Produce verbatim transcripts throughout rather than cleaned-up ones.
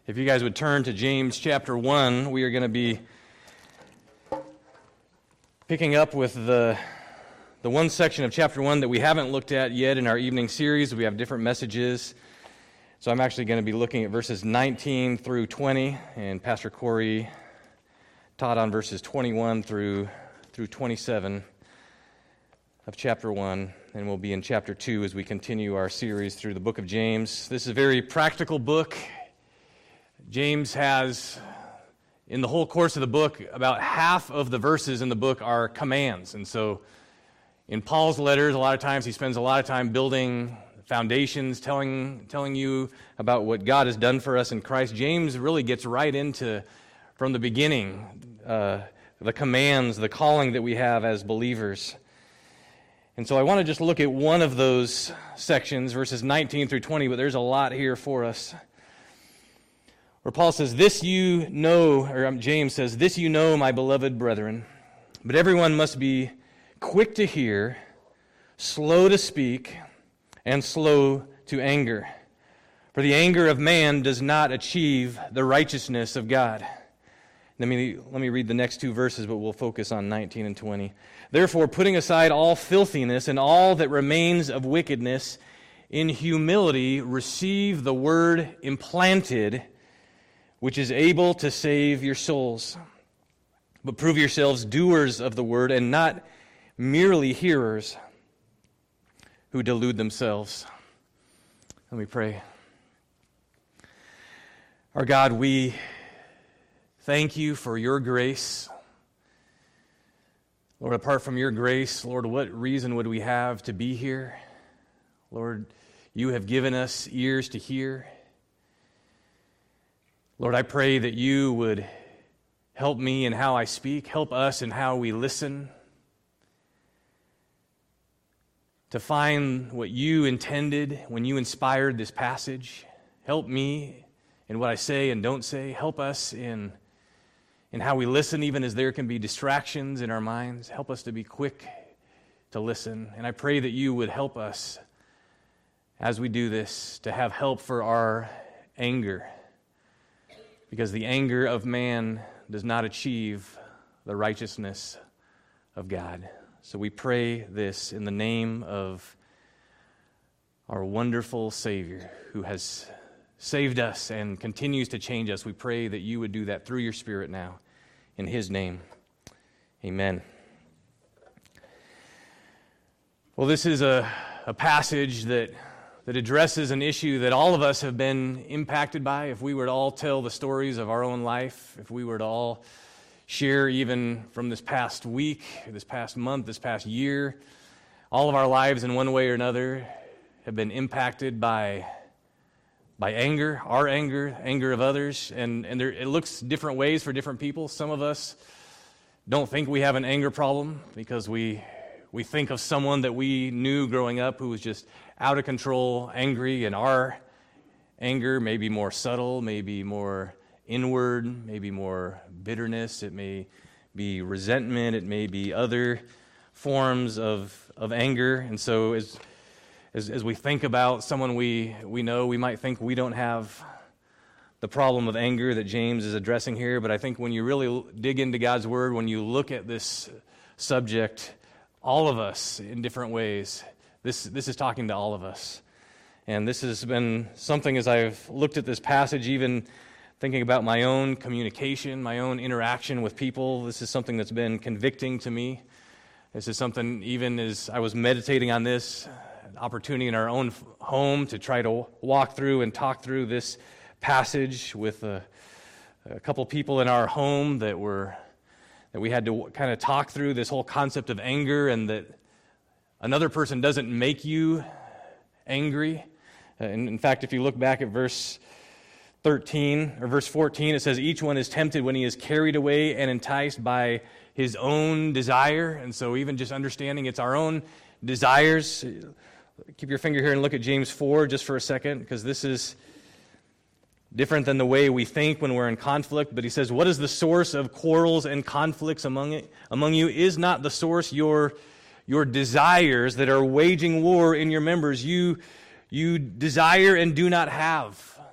If you guys would turn to James chapter one, we are going to be picking up with the the one section of chapter one that we haven't looked at yet in our evening series. We have different messages. So I'm actually going to be looking at verses nineteen through twenty, and Pastor Corey taught on verses twenty-one through through twenty-seven of chapter one, and we'll be in chapter two as we continue our series through the book of James. This is a very practical book. James has, in the whole course of the book, about half of the verses in the book are commands. And so in Paul's letters, a lot of times he spends a lot of time building foundations, telling telling you about what God has done for us in Christ. James really gets right into, from the beginning, uh, the commands, the calling that we have as believers. And so I want to just look at one of those sections, verses nineteen through twenty, but there's a lot here for us. Where Paul says, this you know, or James says, this you know, my beloved brethren, but everyone must be quick to hear, slow to speak, and slow to anger. For the anger of man does not achieve the righteousness of God. Let me, let me read the next two verses, but we'll focus on nineteen and twenty. Therefore, putting aside all filthiness and all that remains of wickedness, in humility receive the word implanted, which is able to save your souls. But prove yourselves doers of the word and not merely hearers who delude themselves. Let me pray. Our God, we thank you for your grace. Lord, apart from your grace, Lord, what reason would we have to be here? Lord, you have given us ears to hear. Lord, I pray that you would help me in how I speak, help us in how we listen, to find what you intended when you inspired this passage. Help me in what I say and don't say. Help us in, in how we listen, even as there can be distractions in our minds. Help us to be quick to listen. And I pray that you would help us as we do this to have help for our anger, because the anger of man does not achieve the righteousness of God. So we pray this in the name of our wonderful Savior who has saved us and continues to change us. We pray that you would do that through your Spirit now. In His name, amen. Well, this is a, a passage that that addresses an issue that all of us have been impacted by. If we were to all tell the stories of our own life, if we were to all share even from this past week, this past month, this past year, all of our lives in one way or another have been impacted by by anger, our anger, anger of others, and, and there, it looks different ways for different people. Some of us don't think we have an anger problem because we we think of someone that we knew growing up who was just out of control, angry, and our anger may be more subtle, maybe more inward, maybe more bitterness. It may be resentment. It may be other forms of of anger. And so as as, as we think about someone we, we know, we might think we don't have the problem of anger that James is addressing here, but I think when you really dig into God's Word, when you look at this subject, all of us in different ways, This this is talking to all of us. And this has been something as I've looked at this passage, even thinking about my own communication, my own interaction with people, this is something that's been convicting to me. This is something, even as I was meditating on this, an opportunity in our own home to try to walk through and talk through this passage with a, a couple people in our home that were that we had to kind of talk through this whole concept of anger, and that another person doesn't make you angry. And in fact, if you look back at verse thirteen or verse fourteen, it says, each one is tempted when he is carried away and enticed by his own desire. And so even just understanding it's our own desires. Keep your finger here and look at James four just for a second, because this is different than the way we think when we're in conflict. But he says, what is the source of quarrels and conflicts among it, among you? Is not the source your your desires that are waging war in your members? You you desire and do not have.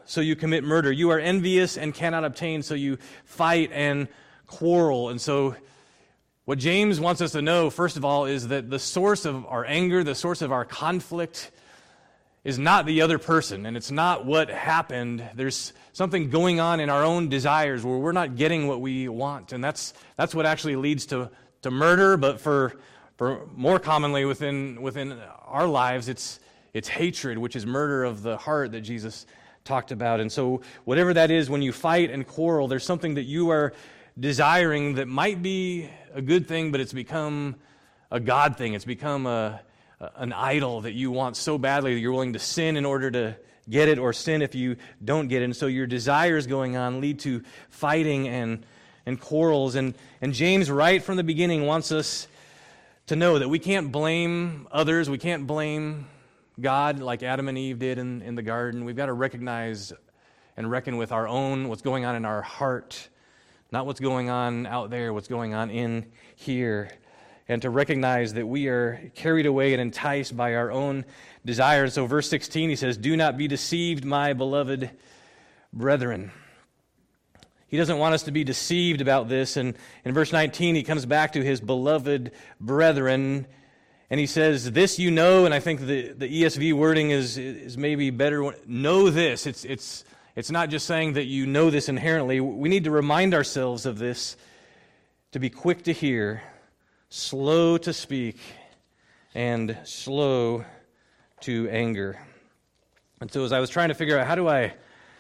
so you commit murder. You are envious and cannot obtain, so you fight and quarrel. And so what James wants us to know, first of all, is that the source of our anger, the source of our conflict, is not the other person, and it's not what happened. There's something going on in our own desires where we're not getting what we want, and that's that's what actually leads to, to murder. But for for more commonly within within our lives, it's it's hatred, which is murder of the heart that Jesus talked about. And so whatever that is, when you fight and quarrel, there's something that you are desiring that might be a good thing, but it's become a God thing. It's become a an idol that you want so badly that you're willing to sin in order to get it, or sin if you don't get it. And so your desires going on lead to fighting and and quarrels. And, and James, right from the beginning, wants us to know that we can't blame others. We can't blame God like Adam and Eve did in, in the garden. We've got to recognize and reckon with our own, what's going on in our heart, not what's going on out there, what's going on in here. And to recognize that we are carried away and enticed by our own desires. So verse sixteen, he says, "Do not be deceived, my beloved brethren." He doesn't want us to be deceived about this. And in verse nineteen, he comes back to his beloved brethren, and he says, "This you know," and I think the, the E S V wording is, is maybe better. Know this. It's, it's, it's not just saying that you know this inherently. We need to remind ourselves of this, to be quick to hear, slow to speak, and slow to anger. And so as I was trying to figure out how do I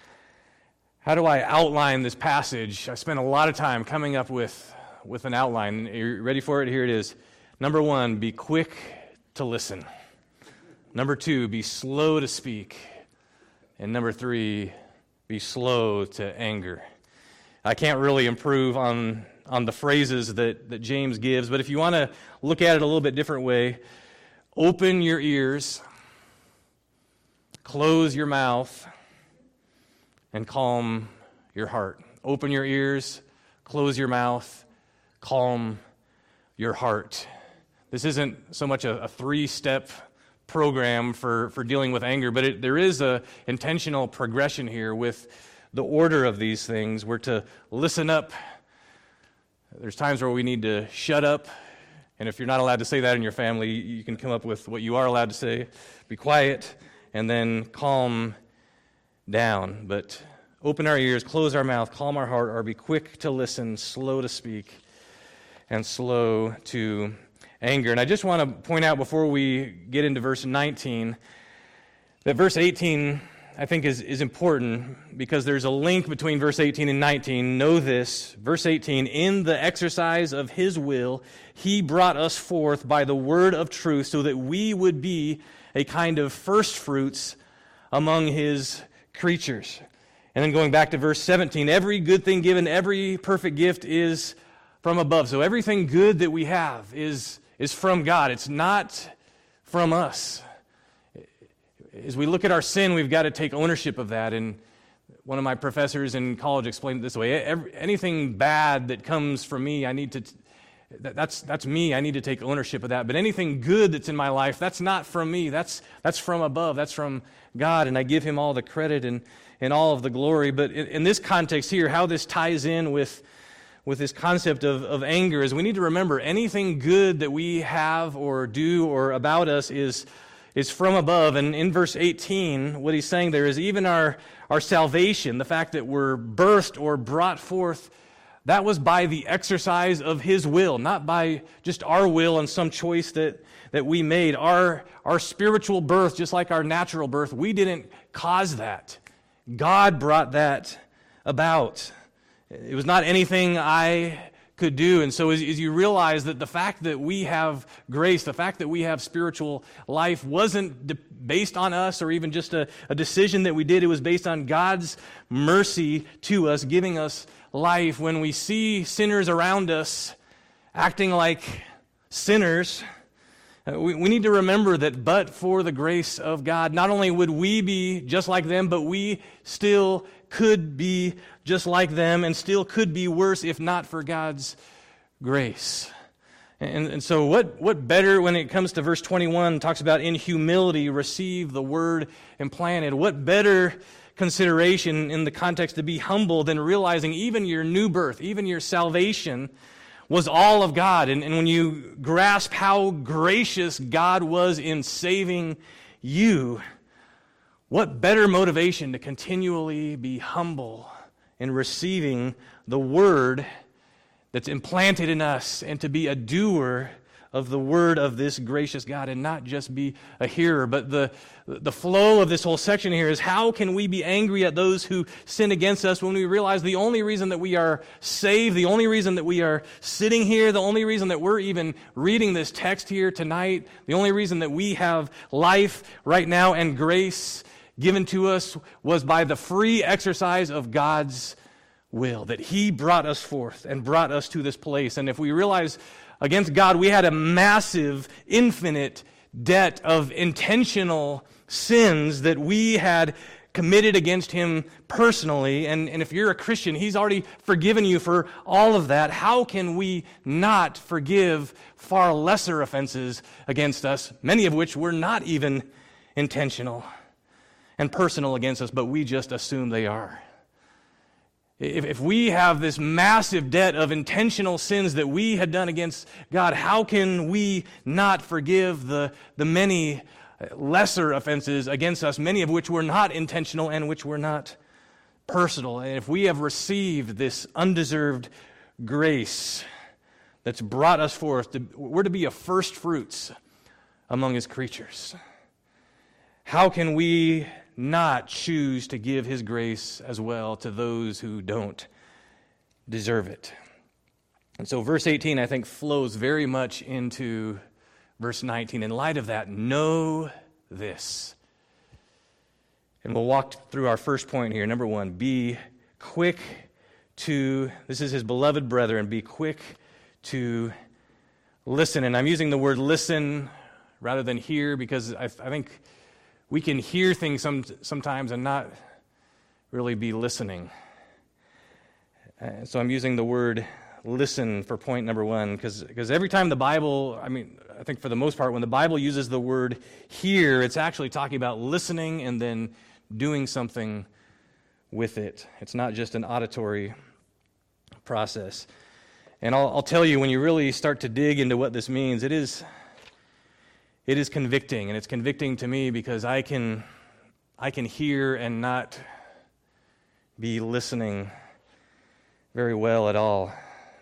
how do I outline this passage, I spent a lot of time coming up with, with an outline. Are you ready for it? Here it is. Number one, be quick to listen. Number two, be slow to speak. And number three, be slow to anger. I can't really improve on on the phrases that, that James gives, but if you want to look at it a little bit different way, open your ears, close your mouth, and calm your heart. Open your ears, close your mouth, calm your heart. This isn't so much a, a three-step program for, for dealing with anger, but it, there is a intentional progression here with the order of these things. We're to listen up. There's times where we need to shut up, and if you're not allowed to say that in your family, you can come up with what you are allowed to say. Be quiet, and then calm down. But open our ears, close our mouth, calm our heart, or be quick to listen, slow to speak, and slow to anger. And I just want to point out before we get into verse nineteen, that verse eighteen, I think, is, is important because there's a link between verse eighteen and nineteen. Know this, verse eighteen, "In the exercise of his will, he brought us forth by the word of truth so that we would be a kind of first fruits among his creatures." And then going back to verse seventeen, "Every good thing given, every perfect gift is from above." So everything good that we have is, is from God. It's not from us. As we look at our sin, we've got to take ownership of that. And one of my professors in college explained it this way: Every, anything bad that comes from me, I need to, that, that's that's me, I need to take ownership of that. But anything good that's in my life, that's not from me, that's that's from above, that's from God, and I give him all the credit and, and all of the glory. But in, in this context here, how this ties in with, with this concept of, of anger is we need to remember anything good that we have or do or about us is is from above. And in verse eighteen, what he's saying there is even our, our salvation, the fact that we're birthed or brought forth, that was by the exercise of his will, not by just our will and some choice that, that we made. Our, our spiritual birth, just like our natural birth, we didn't cause that. God brought that about. It was not anything I could do. And so as, as you realize that the fact that we have grace, the fact that we have spiritual life wasn't de- based on us or even just a, a decision that we did. It was based on God's mercy to us, giving us life. When we see sinners around us acting like sinners, uh, we, we need to remember that but for the grace of God, not only would we be just like them, but we still could be just like them and still could be worse if not for God's grace. And, and so what, what better when it comes to verse twenty-one, talks about in humility receive the word implanted. What better consideration in the context to be humble, then realizing even your new birth, even your salvation was all of God. And, and when you grasp how gracious God was in saving you, what better motivation to continually be humble in receiving the word that's implanted in us and to be a doer of the word of this gracious God and not just be a hearer. But the, the flow of this whole section here is, how can we be angry at those who sin against us when we realize the only reason that we are saved, the only reason that we are sitting here, the only reason that we're even reading this text here tonight, the only reason that we have life right now and grace given to us was by the free exercise of God's will, that He brought us forth and brought us to this place. And if we realize against God we had a massive, infinite debt of intentional sins that we had committed against Him personally, and, and if you're a Christian, He's already forgiven you for all of that, how can we not forgive far lesser offenses against us, many of which were not even intentional and personal against us, but we just assume they are? If, if we have this massive debt of intentional sins that we had done against God, how can we not forgive the, the many lesser offenses against us, many of which were not intentional and which were not personal? And if we have received this undeserved grace that's brought us forth, to, we're to be a first fruits among His creatures. How can we not choose to give His grace as well to those who don't deserve it? And so verse eighteen, I think, flows very much into verse nineteen. In light of that, know this. And we'll walk through our first point here. Number one, be quick to, this is His beloved brethren, be quick to listen. And I'm using the word listen rather than hear, because I, I think we can hear things some, sometimes and not really be listening. Uh, so I'm using the word listen for point number one, because because every time the Bible, I mean, I think for the most part, when the Bible uses the word hear, it's actually talking about listening and then doing something with it. It's not just an auditory process. And I'll, I'll tell you, when you really start to dig into what this means, it is it is convicting, and it's convicting to me because I can I can hear and not be listening very well at all.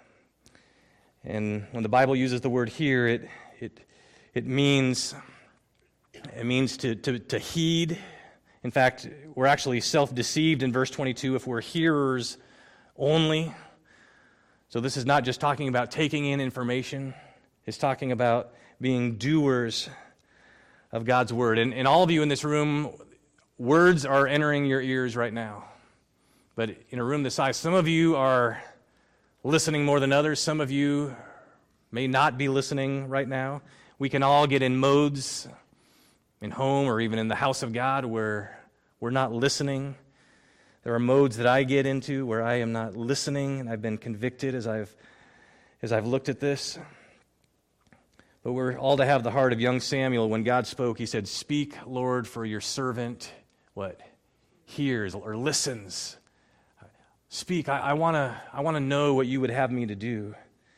And when the Bible uses the word hear, it it it means it means to to, to heed. In fact, we're actually self-deceived in verse twenty-two if we're hearers only. So this is not just talking about taking in information. It's talking about being doers of God's word. And, and all of you in this room, words are entering your ears right now. But in a room this size, some of you are listening more than others. Some of you may not be listening right now. We can all get in modes in home or even in the house of God where we're not listening. There are modes that I get into where I am not listening, and I've been convicted as I've as I've looked at this. But we're all to have the heart of young Samuel. When God spoke, he said, "Speak, Lord, for your servant," what? Hears or listens. Speak. I, I want to I want to know what you would have me to do.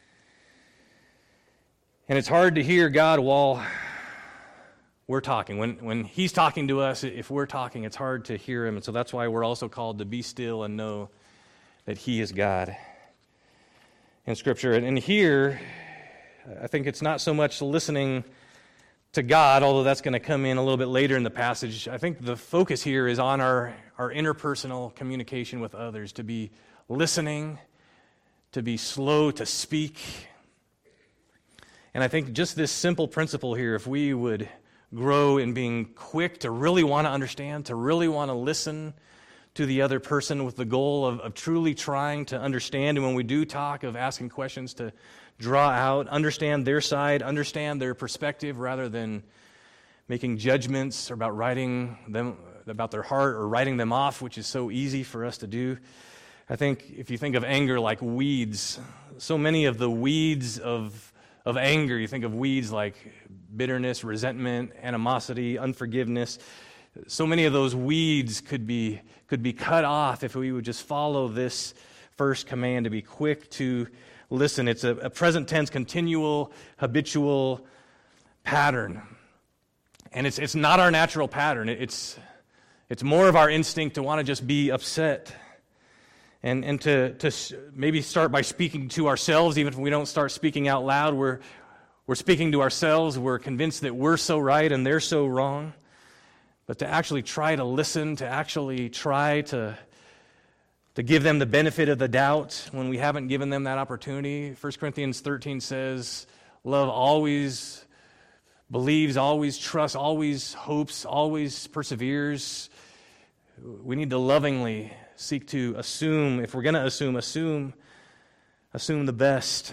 And it's hard to hear God while we're talking. When when He's talking to us, if we're talking, it's hard to hear Him. And so that's why we're also called to be still and know that He is God in Scripture. And, and here, I think it's not so much listening to God, although that's going to come in a little bit later in the passage. I think the focus here is on our, our interpersonal communication with others, to be listening, to be slow to speak. And I think just this simple principle here, if we would grow in being quick to really want to understand, to really want to listen to the other person with the goal of, of truly trying to understand, and when we do talk, of asking questions, to draw out, understand their side, understand their perspective, rather than making judgments about writing them about their heart or writing them off, which is so easy for us to do. I think if you think of anger like weeds, so many of the weeds of of anger, you think of weeds like bitterness, resentment, animosity, unforgiveness. so many of those weeds could be could be cut off if we would just follow this first command to be quick to listen. It's a, a present tense, continual, habitual pattern. And it's it's not our natural pattern. It's it's more of our instinct to want to just be upset. And and to, to maybe start by speaking to ourselves, even if we don't start speaking out loud, we're we're speaking to ourselves, we're convinced that we're so right and they're so wrong. But to actually try to listen, to actually try to, to give them the benefit of the doubt when we haven't given them that opportunity. First Corinthians thirteen says, love always believes, always trusts, always hopes, always perseveres. We need to lovingly seek to assume, if we're going to assume, assume, assume the best.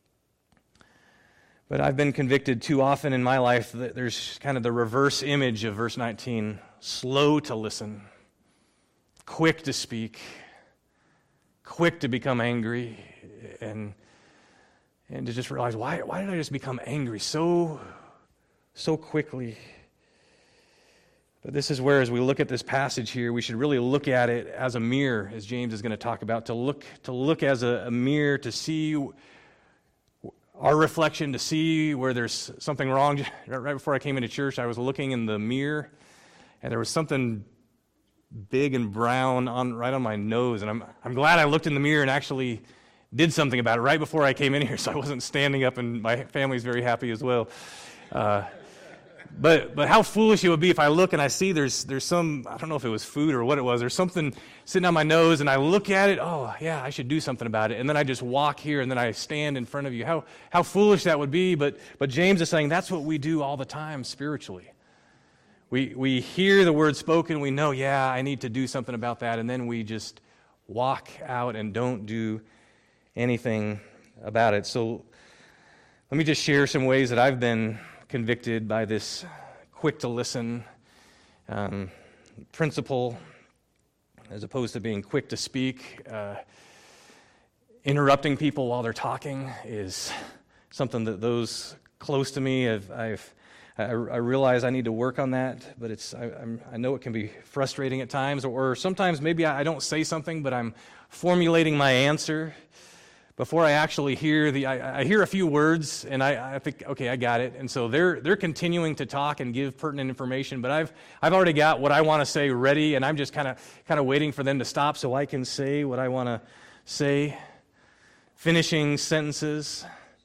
But I've been convicted too often in my life that there's kind of the reverse image of verse nineteen. Slow to listen, quick to speak, quick to become angry, and and to just realize, why why did I just become angry so so quickly? But this is where, as we look at this passage here, we should really look at it as a mirror, as James is going to talk about, to look to look as a, a mirror, to see our reflection, to see where there's something wrong. Right before I came into church, I was looking in the mirror, and there was something big and brown on right on my nose. And I'm I'm glad I looked in the mirror and actually did something about it right before I came in here, so I wasn't standing up, and my family's very happy as well. Uh, but but how foolish it would be if I look and I see there's there's some, I don't know if it was food or what it was, there's something sitting on my nose, and I look at it, oh, yeah, I should do something about it. And then I just walk here, and then I stand in front of you. How how foolish that would be, but but James is saying that's what we do all the time spiritually. We we hear the word spoken, we know, yeah, I need to do something about that, and then we just walk out and don't do anything about it. So let me just share some ways that I've been convicted by this quick to listen um, principle, as opposed to being quick to speak. Uh, interrupting people while they're talking is something that those close to me have, I've I, I realize I need to work on that, but it's I, I'm, I know it can be frustrating at times, or, or sometimes maybe I, I don't say something, but I'm formulating my answer before I actually hear the, I, I hear a few words, and I, I think, okay, I got it. And so they're they're continuing to talk and give pertinent information, but I've I've already got what I want to say ready, and I'm just kind of kind of waiting for them to stop so I can say what I want to say. Finishing sentences,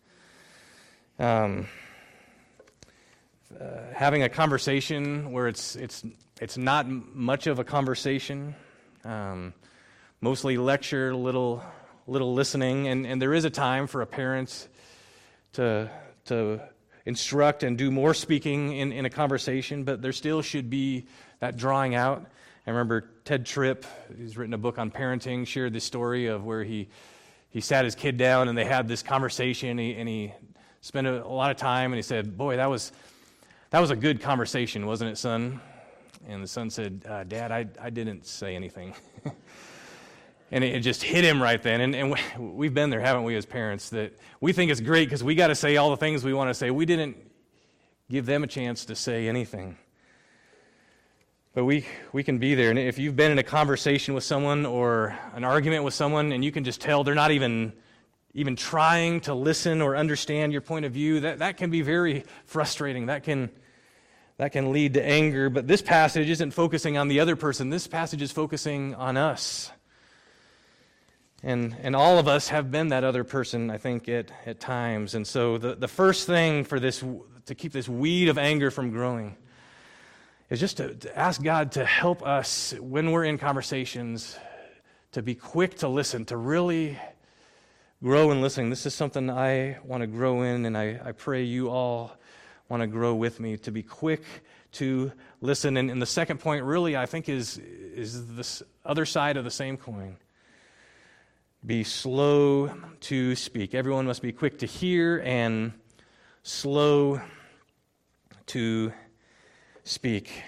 um, uh, having a conversation where it's it's it's not much of a conversation, um, mostly lecture, little. little listening, and, and there is a time for a parent to to instruct and do more speaking in, in a conversation, but there still should be that drawing out. I remember Ted Tripp, who's written a book on parenting, shared this story of where he he sat his kid down and they had this conversation, and he, and he spent a, a lot of time, and he said, boy, that was that was a good conversation, wasn't it, son? And the son said, uh, Dad, I, I didn't say anything. And it just hit him right then. And, and we've been there, haven't we, as parents, that we think it's great because we got to say all the things we want to say. We didn't give them a chance to say anything. But we we can be there. And if you've been in a conversation with someone or an argument with someone, and you can just tell they're not even even trying to listen or understand your point of view, that, that can be very frustrating. That can that can lead to anger. But this passage isn't focusing on the other person. This passage is focusing on us. And and all of us have been that other person, I think, at, at times. And so the, the first thing for this, to keep this weed of anger from growing, is just to, to ask God to help us when we're in conversations to be quick to listen, to really grow in listening. This is something I want to grow in, and I, I pray you all want to grow with me, to be quick to listen. And, and the second point really, I think, is is this other side of the same coin. Be slow to speak. Everyone must be quick to hear and slow to speak.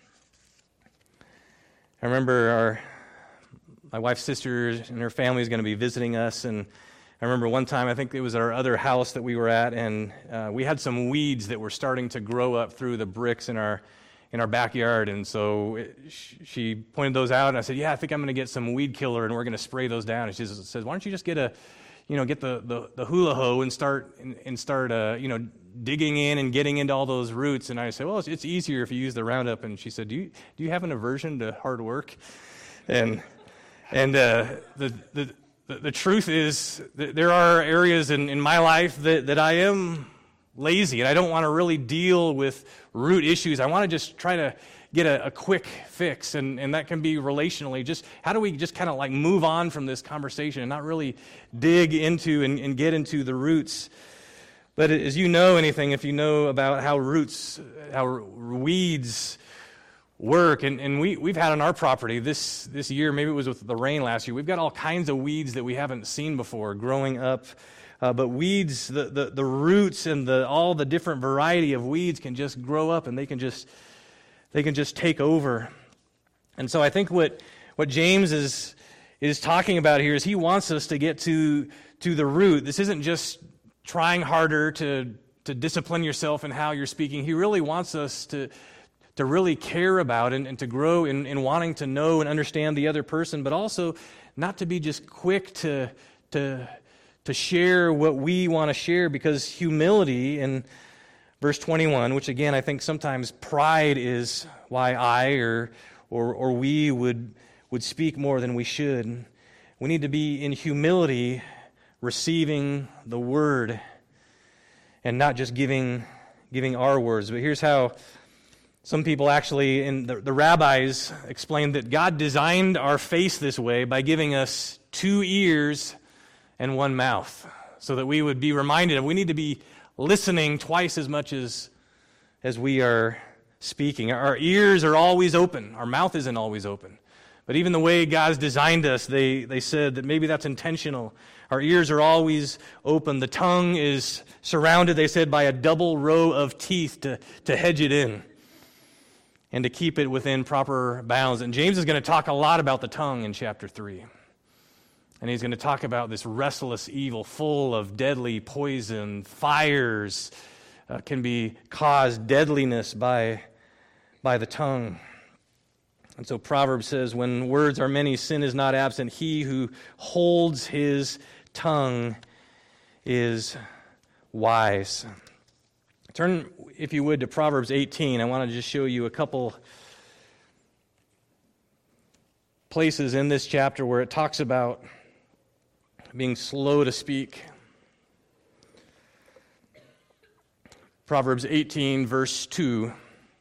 I remember our my wife's sister and her family is going to be visiting us, and I remember one time, I think it was our other house that we were at, and uh, we had some weeds that were starting to grow up through the bricks in our in our backyard. And so it, she pointed those out, and I said, yeah, I think I'm going to get some weed killer, and we're going to spray those down. And she says, why don't you just get a, you know, get the, the, the hula hoe and start, and, and start, uh, you know, digging in and getting into all those roots. And I said, well, it's, it's easier if you use the Roundup. And she said, do you, do you have an aversion to hard work? And, and uh, the, the, the, the truth is that there are areas in, in my life that, that I am lazy, and I don't want to really deal with root issues. I want to just try to get a, a quick fix, and, and that can be relationally. Just how do we just kind of like move on from this conversation and not really dig into and, and get into the roots? But as you know anything, if you know about how roots, how weeds work, and, and we, we've had on our property this, this year, maybe it was with the rain last year, we've got all kinds of weeds that we haven't seen before growing up. Uh, but weeds, the, the, the roots and the all the different variety of weeds can just grow up, and they can just they can just take over. And so I think what what James is is talking about here is he wants us to get to to the root. This isn't just trying harder to to discipline yourself in how you're speaking. He really wants us to to really care about and, and to grow in, in wanting to know and understand the other person, but also not to be just quick to to to share what we want to share, because humility in verse twenty-one, which again I think sometimes pride is why I or or, or we would would speak more than we should. We need to be in humility receiving the word and not just giving giving our words. But here's how some people actually, in the, the rabbis, explained that God designed our face this way by giving us two ears and one mouth, so that we would be reminded of we need to be listening twice as much as as we are speaking. Our ears are always open. Our mouth isn't always open. But even the way God's designed us, they, they said that maybe that's intentional. Our ears are always open. The tongue is surrounded, they said, by a double row of teeth to, to hedge it in and to keep it within proper bounds. And James is going to talk a lot about the tongue in chapter three. And he's going to talk about this restless evil full of deadly poison, fires, uh, can be caused deadliness by, by the tongue. And so Proverbs says, when words are many, sin is not absent. He who holds his tongue is wise. Turn, if you would, to Proverbs eighteen. I want to just show you a couple places in this chapter where it talks about being slow to speak. Proverbs eighteen, verse two.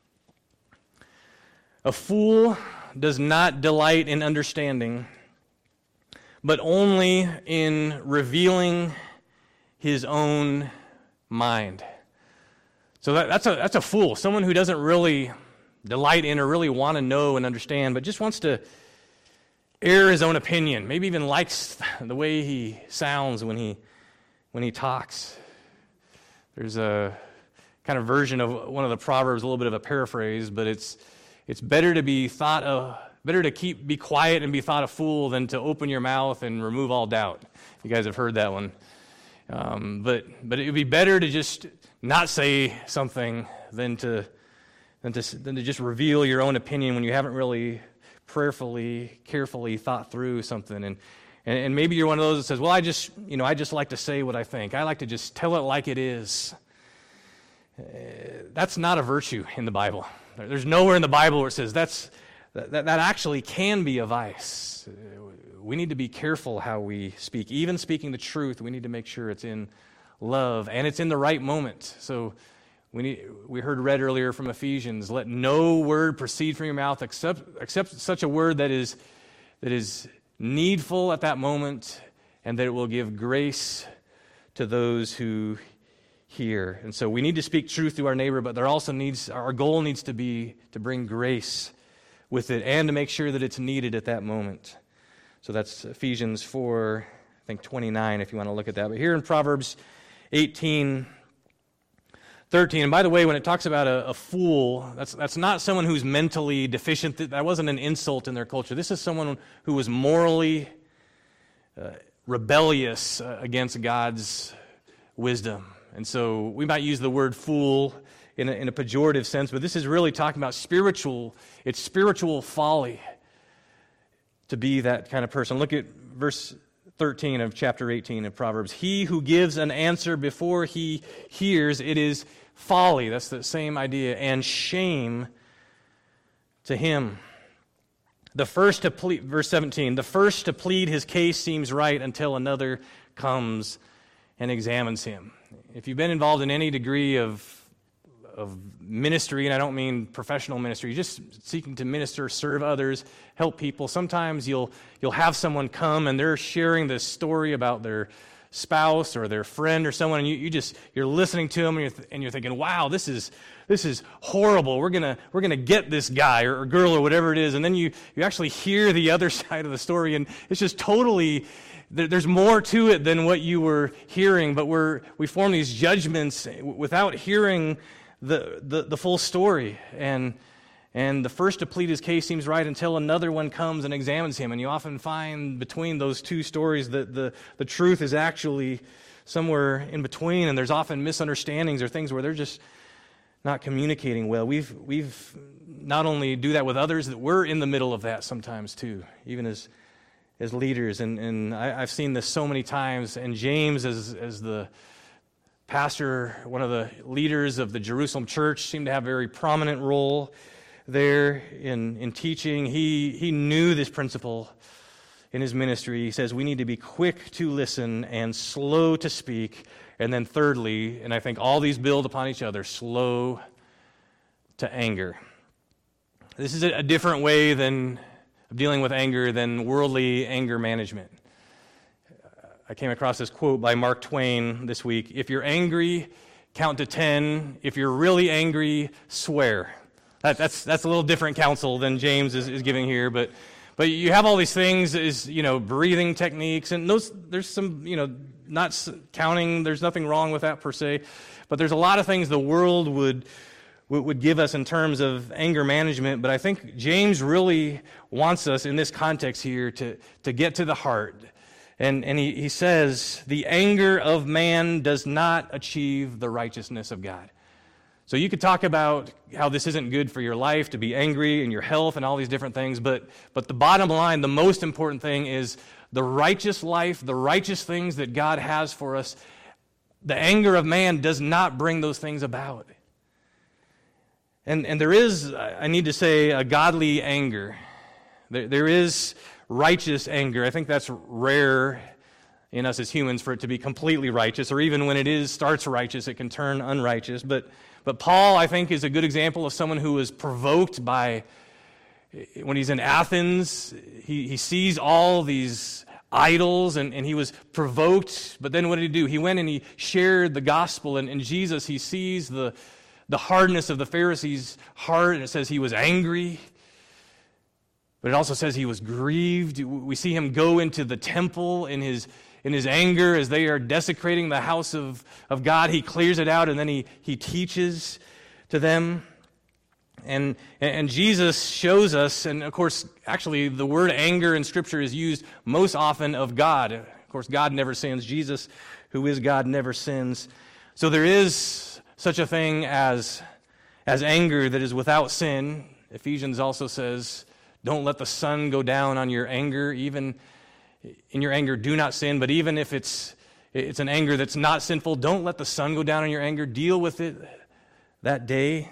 A fool does not delight in understanding, but only in revealing his own mind. So that, that's a that's a fool, someone who doesn't really delight in or really want to know and understand, but just wants to air his own opinion, maybe even likes the way he sounds when he when he talks. There's a kind of version of one of the Proverbs, a little bit of a paraphrase, but it's it's better to be thought of better to keep be quiet and be thought a fool than to open your mouth and remove all doubt. You guys have heard that one. Um, but but it would be better to just not say something than to than to than to just reveal your own opinion when you haven't really prayerfully, carefully thought through something. And, and and maybe you're one of those that says, well, I just, you know, I just like to say what I think. I like to just tell it like it is. Uh, that's not a virtue in the Bible. There's nowhere in the Bible where it says that's that, that actually can be a vice. Uh, we need to be careful how we speak. Even speaking the truth, we need to make sure it's in love and it's in the right moment. So We need, we heard read earlier from Ephesians, let no word proceed from your mouth except, except such a word that is, that is needful at that moment and that it will give grace to those who hear. And so we need to speak truth to our neighbor, but there also needs, our goal needs to be to bring grace with it and to make sure that it's needed at that moment. So that's Ephesians four, I think twenty-nine if you want to look at that. But here in Proverbs eighteen, thirteen, and by the way, when it talks about a, a fool, that's that's not someone who's mentally deficient. That wasn't an insult in their culture. This is someone who was morally uh, rebellious uh, against God's wisdom. And so we might use the word fool in a, in a pejorative sense, but this is really talking about spiritual, it's spiritual folly to be that kind of person. Look at verse thirteen of chapter eighteen of Proverbs. He who gives an answer before he hears, it is folly. That's the same idea. And shame to him. The first to plead, verse seventeen, the first to plead his case seems right until another comes and examines him. If you've been involved in any degree of of ministry, and I don't mean professional ministry, just seeking to minister, serve others, help people, sometimes you'll you'll have someone come and they're sharing this story about their spouse or their friend or someone, and you, you just you're listening to them and you're, th- and you're thinking, wow, this is this is horrible. We're gonna we're gonna get this guy or, or girl or whatever it is, and then you you actually hear the other side of the story, and it's just totally there, there's more to it than what you were hearing. But we're we form these judgments without hearing the the, the full story, and. And the first to plead his case seems right until another one comes and examines him. And you often find between those two stories that the, the truth is actually somewhere in between. And there's often misunderstandings or things where they're just not communicating well. We've we've not only do that with others, that we're in the middle of that sometimes too, even as as leaders. And, and I, I've seen this so many times. And James, as as the pastor, one of the leaders of the Jerusalem church, seemed to have a very prominent role there in, in teaching. He he knew this principle in his ministry. He says we need to be quick to listen and slow to speak. And then thirdly, and I think all these build upon each other, slow to anger. This is a, a different way than of dealing with anger than worldly anger management. I came across this quote by Mark Twain this week. If you're angry, count to ten. If you're really angry, swear. That, that's that's a little different counsel than James is, is giving here, but but you have all these things, is you know breathing techniques, and those there's some you know not counting. There's nothing wrong with that per se, but there's a lot of things the world would would give us in terms of anger management. But I think James really wants us in this context here to to get to the heart, and and he, he says the anger of man does not achieve the righteousness of God. So you could talk about how this isn't good for your life, to be angry, and your health, and all these different things, but but the bottom line, the most important thing is the righteous life, the righteous things that God has for us. The anger of man does not bring those things about. And and there is, I need to say, a godly anger. There, there is righteous anger. I think that's rare in us as humans for it to be completely righteous, or even when it is starts righteous, it can turn unrighteous. But But Paul, I think, is a good example of someone who was provoked by, when he's in Athens, he, he sees all these idols, and, and he was provoked. But then what did he do? He went and he shared the gospel, and in Jesus he sees the, the hardness of the Pharisees' heart, and it says he was angry. But it also says he was grieved. We see him go into the temple in his In his anger, as they are desecrating the house of, of God. He clears it out, and then he, he teaches to them. And, and Jesus shows us, and of course, actually, the word anger in Scripture is used most often of God. Of course, God never sins. Jesus, who is God, never sins. So there is such a thing as, as anger that is without sin. Ephesians also says, don't let the sun go down on your anger, even in your anger, do not sin. But even if it's it's an anger that's not sinful, don't let the sun go down on your anger. Deal with it that day.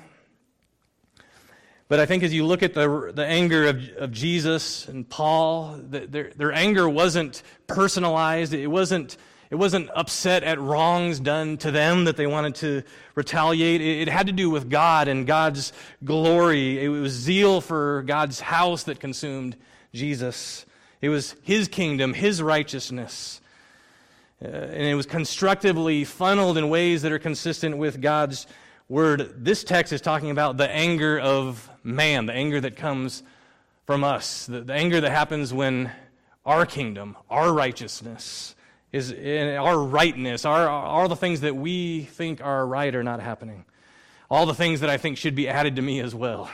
But I think as you look at the the anger of, of Jesus and Paul, the, their their anger wasn't personalized. It wasn't it wasn't upset at wrongs done to them that they wanted to retaliate. It, it had to do with God and God's glory. It was zeal for God's house that consumed Jesus. It was his kingdom, his righteousness. Uh, and it was constructively funneled in ways that are consistent with God's word. This text is talking about the anger of man, the anger that comes from us, the, the anger that happens when our kingdom, our righteousness, is in our rightness, our, all the things that we think are right are not happening. All the things that I think should be added to me as well.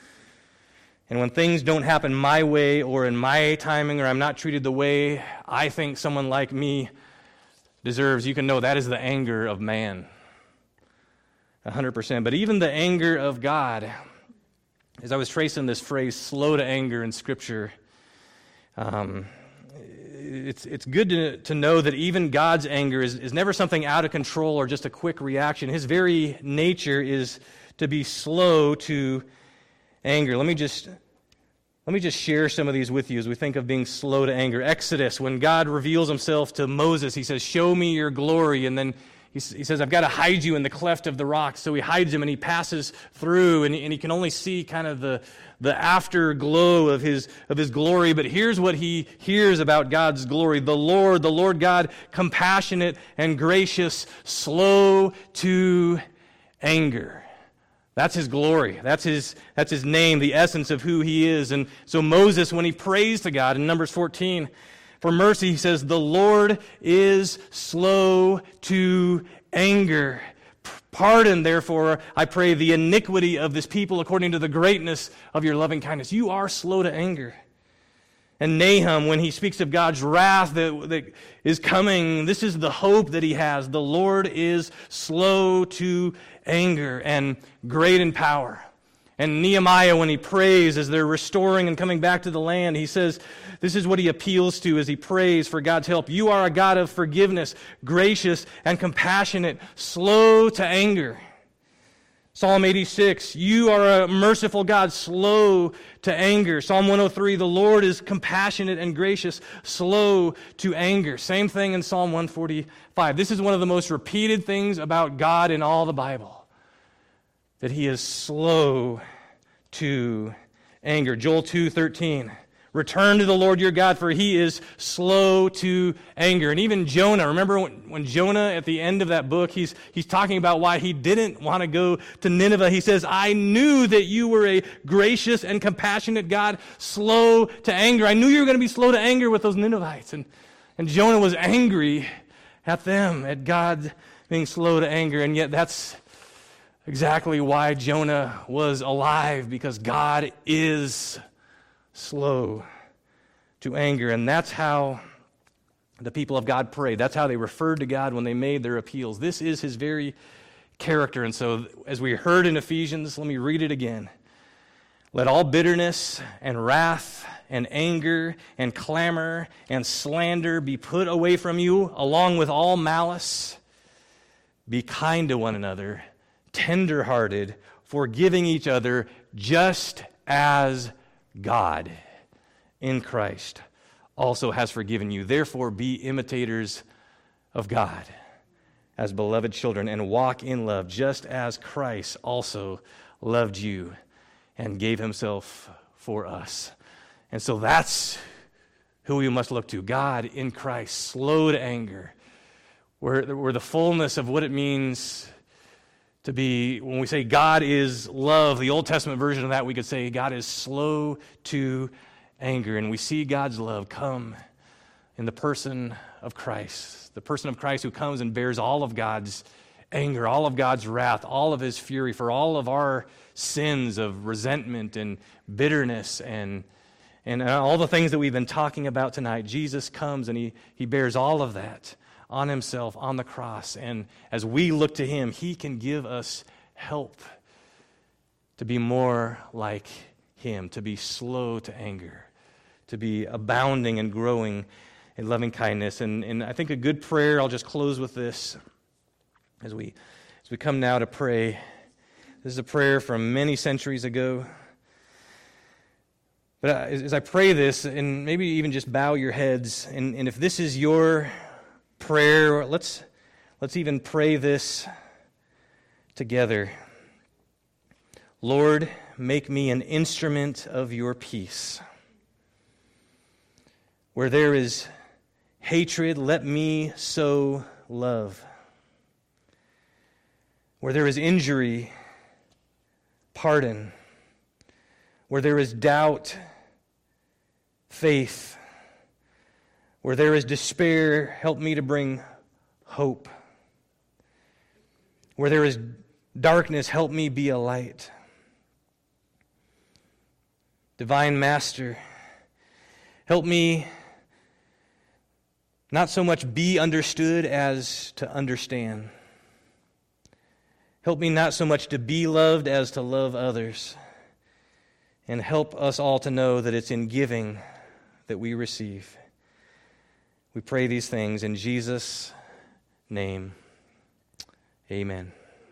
And when things don't happen my way or in my timing, or I'm not treated the way I think someone like me deserves, you can know that is the anger of man. one hundred percent. But even the anger of God, as I was tracing this phrase, slow to anger in Scripture, um, it's it's good to, to know that even God's anger is, is never something out of control or just a quick reaction. His very nature is to be slow to anger. Let me just let me just share some of these with you as we think of being slow to anger. Exodus, when God reveals himself to Moses, he says, "Show me your glory," and then He says, "I've got to hide you in the cleft of the rock." So he hides him and he passes through, and, and he can only see kind of the, the afterglow of his, of his glory. But here's what he hears about God's glory. The Lord, the Lord God, compassionate and gracious, slow to anger. That's his glory. That's his, that's his name, the essence of who he is. And so Moses, when he prays to God in Numbers fourteen, for mercy, he says, "The Lord is slow to anger. Pardon, therefore, I pray, the iniquity of this people according to the greatness of your loving kindness." You are slow to anger. And Nahum, when he speaks of God's wrath that, that is coming, this is the hope that he has. The Lord is slow to anger and great in power. And Nehemiah, when he prays as they're restoring and coming back to the land, he says, this is what he appeals to as he prays for God's help. "You are a God of forgiveness, gracious and compassionate, slow to anger." Psalm eighty-six, "You are a merciful God, slow to anger." Psalm one oh three, "The Lord is compassionate and gracious, slow to anger." Same thing in Psalm one forty-five. This is one of the most repeated things about God in all the Bible, that he is slow to anger. Joel two thirteen, "Return to the Lord your God, for he is slow to anger." And even Jonah, remember when, when Jonah at the end of that book, he's, he's talking about why he didn't want to go to Nineveh. He says, "I knew that you were a gracious and compassionate God, slow to anger." I knew you were going to be slow to anger with those Ninevites. And, and Jonah was angry at them, at God being slow to anger. And yet that's exactly why Jonah was alive, because God is slow to anger. And that's how the people of God prayed. That's how they referred to God when they made their appeals. This is his very character. And so, as we heard in Ephesians, let me read it again. "Let all bitterness and wrath and anger and clamor and slander be put away from you, along with all malice. Be kind to one another, tender-hearted, forgiving each other, just as God in Christ also has forgiven you. Therefore, be imitators of God as beloved children, and walk in love, just as Christ also loved you and gave himself for us." And so that's who we must look to, God in Christ, slow to anger. We're, we're the fullness of what it means to be, when we say God is love, the Old Testament version of that, we could say God is slow to anger. And we see God's love come in the person of Christ, the person of Christ who comes and bears all of God's anger, all of God's wrath, all of his fury for all of our sins of resentment and bitterness and, and all the things that we've been talking about tonight. Jesus comes and he, he bears all of that on himself, on the cross. And as we look to him, he can give us help to be more like him, to be slow to anger, to be abounding and growing in loving kindness. And, and I think a good prayer, I'll just close with this, as we, as we come now to pray. This is a prayer from many centuries ago. But as, as I pray this, and maybe even just bow your heads, and, and if this is your prayer, let's let's even pray this together. "Lord, make me an instrument of your peace. Where there is hatred, let me sow love. Where there is injury, pardon. Where there is doubt, faith. Where there is despair, help me to bring hope. Where there is darkness, help me be a light. Divine Master, help me not so much be understood as to understand. Help me not so much to be loved as to love others. And help us all to know that it's in giving that we receive. We pray these things in Jesus' name. Amen.